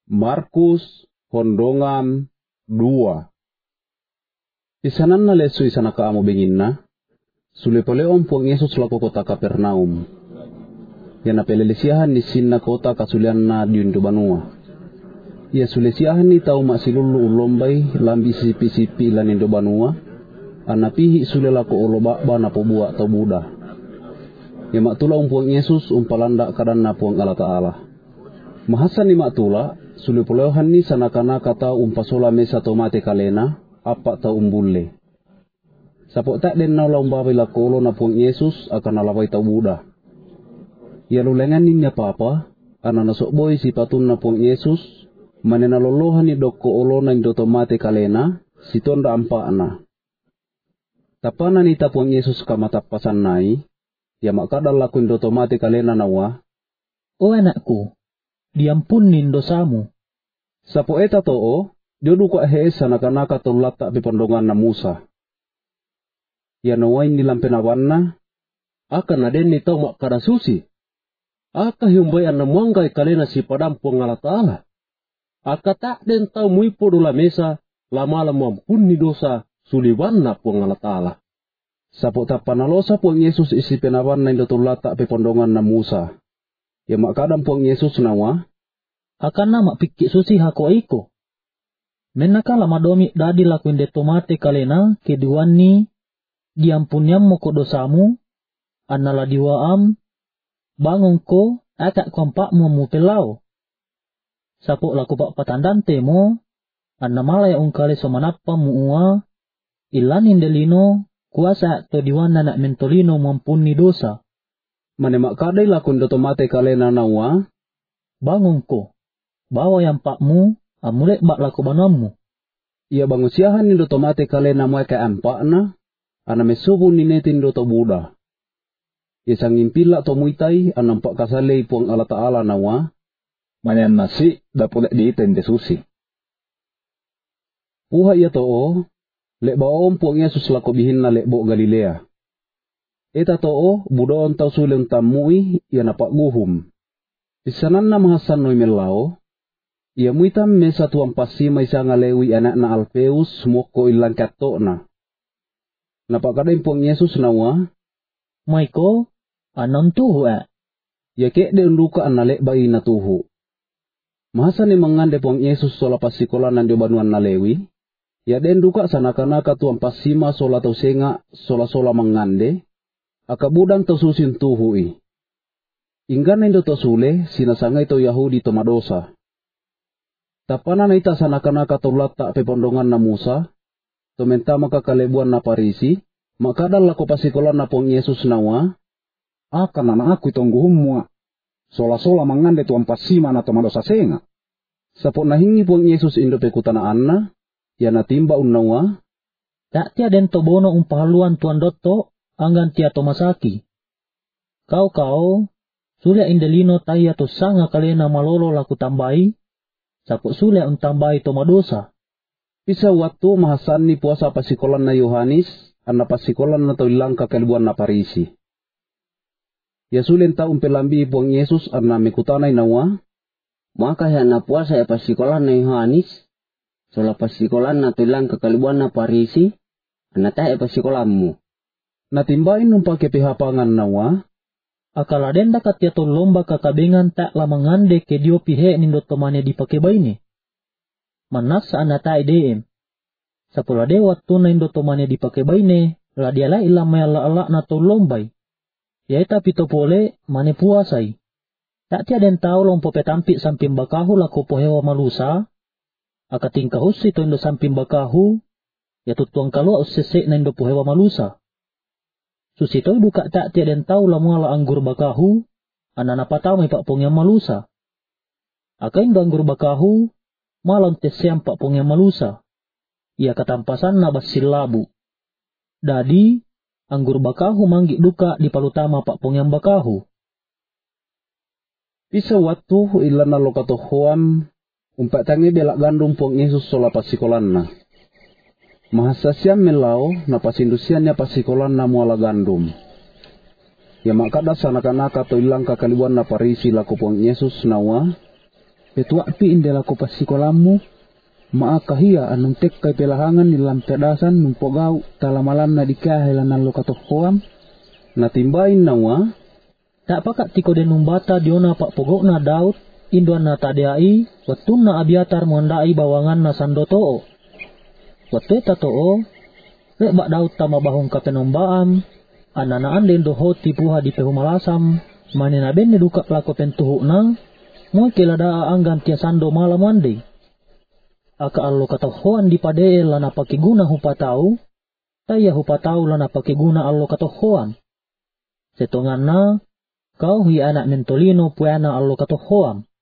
Markus Hondongan 2. Isanan na leso isana kaamo benginna, sulepoleon puang Yesus lako kota Kapernaum. Yana pelelesiahan ni sinna kota kasulian na diundu banua. Ia sulesiahan ni tau maksilulu ulombay lambi sipi-sipi lanindo banua, anapihi sulelako ulobakba na pobua atau buda. Ya maktula puang Yesus umpalanda kadan na puang Allah Ta'ala. Mahasan ni maktula, sulepoleohan ni sanakana kata umpasola mesa tomate kalena, apa tau umbulle. Sapok tak den naula umbabay lakolo na puang Yesus akan nalaway tau buda. Ya lulengan ninya papa, ana nasokboy si patun na puang Yesus, manenalolohan ni doko olo na indo tomate kalena, si tonda ampa na. Tapana ni ta puang Yesus kamatapasan nai, ya makadal laku indo tomate kalena nawa. O anakku, diampunin dosamu. Sapo eta too, dioduka hees sanaka-naka tulata pipondongan na Musa. Ya nawain nilang penawanna, akan na den ni tau makadasusi. Aka hiumbay an namuanggay kalena si padampuang Allah Ta'ala. Aka tak den tau muipo dula mesa, lama-lama mampun ni dosa, suliwan na puang Allah Ta'ala. Sapo tapanalosa puang Yesus isi penawan na indotulata pipondongan na Musa. Ya makadam puang Yesus nawa, akan na makpikik susi hako iko. Menakala madomi dadi lakuin de tomate kalena keduan ni, diampuniam mo ko dosamu, anala diwaam, bangon ko, atak kompak mo pelau. Sapo laku pak patandante mo, annamalaya ungkali somanapa muua, ilanin delino, kuasa to diwana nak mentolino mampuni dosa. Manemak kadai lakuin de tomate kalena nawa, bangon ko, bawa yang pakmu, amulek bak laku banammu. Ia bangusiahan ni do tomate kalena mo ka ampak na, anamesubu ni netin do to buda. Isang impila to muitay anampak kasalay puang Allah Ta'ala nawa, manyan nasi dapulek diiten de susi. Puha iya too, lekbaom puang Yesus lako bihin na lekbo Galilea. Eta too, budoon tau suling tamui, ia napak guhum. Isanan na mahasan noy melao, ia muitam mesa tuang pasima isa ngalewi anak na Alfeus moko ilang kato na. Napakadain puang Yesus nawa, Maiko, anong tuho ya kek de unduka analek bayi na tuho. Mahasan ni mangande puang Yesus sola pasikolan nan diobanuan na Lewi, ya den duka sanaka-naka tuang pasima sola tau senga sola-sola mangande, akabudang tau susin tuhui. Inggan na indo to sule, sinasangay to Yahudi to madosa. Tapana na ita sanaka-naka tulata pepondongan na Musa, tumenta makakalebuan na Parisi, makadal lako pasikolan na puang Yesus nawa, akan na aku itong guhumwa, sola-sola mangande tuang pasima na tomadosa senga. Sapok nahingi puang Yesus indo pekutanaan na, ya natimba unawa, tak tia den to bono umpahaluan tuan dotto, anggan tia to masaki. Kau, sulia indelino taya to sanga kalena malolo laku tambai, sapok sulia untambai to madosa. Bisa waktu mahasan ni puasa pasikolan na Yohanes, anna pasikolan na to ilang kakalibuan na Parisi. Ya sulin ta umpelambi puang Yesus anna mekutanay nawa, maka ya na puasa ya pasikolan na Yohanes, sola pasikolan na to ilang kakalibuan na Parisi, anna ta ya pasikolanmu. Natimbain nung pagkepihapangan nawa, akala den dakat ya to lomba kakabengan tak lamangande ke dio pihe nindo tomane dipakebaini. Manas anata ideem. Sapula de waktu na indo tomane dipakebaini, la diala ilamaya la na to lombai. Ya ita pito pole mane puasai. Tak tia den tau lompo petampi samping bakahu lako pohewa malusa. Akating kahusi to indo samping bakahu, ya tutuang kalua usese na indo pohewa malusa. Susito buka tak tia den tau lamuala anggur bakahu, anana patau may pakpong yang malusa. Akain anggur bakahu, malon tesyam pakpong yang malusa. Ia katampasan na basil labu. Dadi, anggur bakahu manggi duka di palutama pakpong yang bakahu. Bisa waktu ilan na lokatohoam, umpak tangi belak gandum puang Yesus sola pasikolan na. Mahasasyan melao na pasindusiannya pasikolan na muala gandum. Ya makada sanaka-naka to ilang kakalibuan na Parisi lako puang Yesus nawa, Petuapi indela ko pasikolammu, maakahia anong tek kay pelahangan nilang pedasan numpogau talamalan na dikahilan ng lokatohoam. Natimbain na wa, Tak pakat tiko denung bata diona pak pogok na Daud, induan na tadeai, watun na Abiatar mondai bawangan na sandotoo. Watu eta too, rek bak Daud tama bahong kapenombaam, ananaan den doho tipuha di pehumalasam, manena ben neduka pelako pentuhuk na, moy kelada anggan tia sando malam mandi. Aka allo katohoan di padee lana pakiguna hupatau, taya hupatau lana pakiguna allo katohoan. Setongan na, kau hi anak mentolino puana allo katohoam.